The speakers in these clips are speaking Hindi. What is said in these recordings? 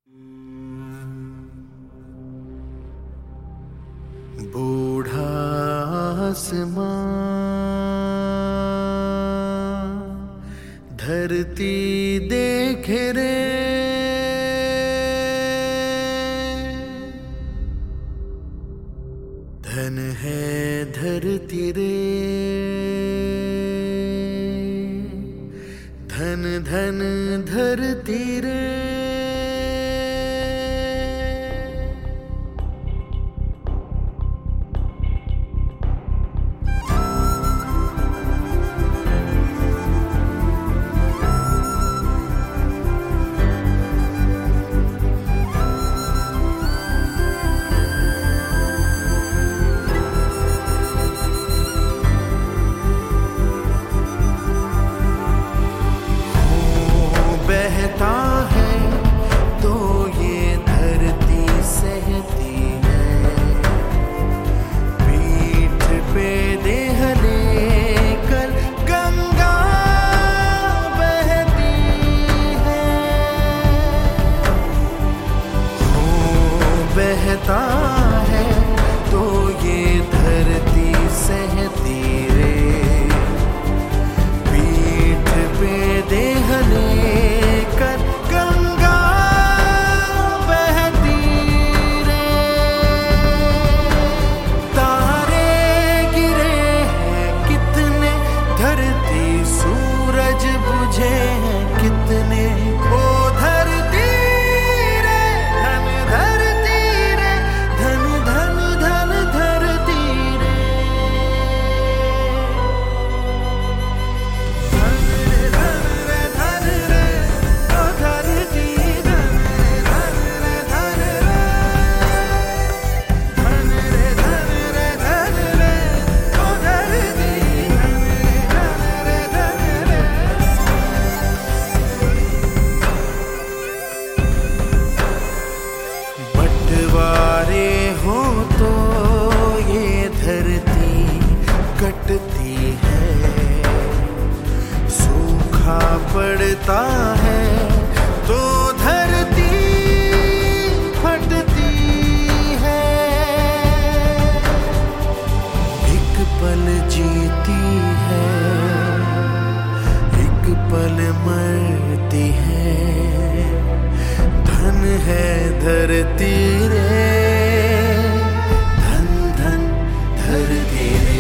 बूढ़ा आसमां धरती देखे रे, धन है धरती रे, धन धन धरती रे। बहता है तो ये धरती सहती है, पीठ पे देह लेकर गंगा बहती है। बहता है तो ये धरती सहती रे, पीठ पे देह लेकर गंगा बहती रे। तारे गिरे हैं कितने, धरती सूरज बुझे हैं कितने, ओ धरती रे धन धरती रे, धन धन धन धरती रे। बंटवारे हो तो ये धरती कटती है, सूखा पड़ता है तो धरती फटती है। एक पल जीती है, एक पल मरती है, धन है धरती रे, धन धन धरती रे।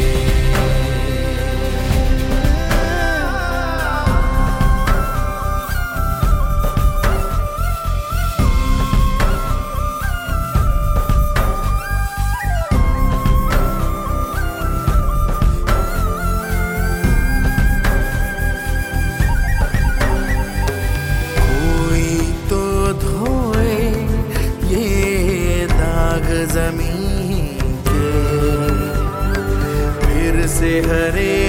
जमीन के फिर से हरे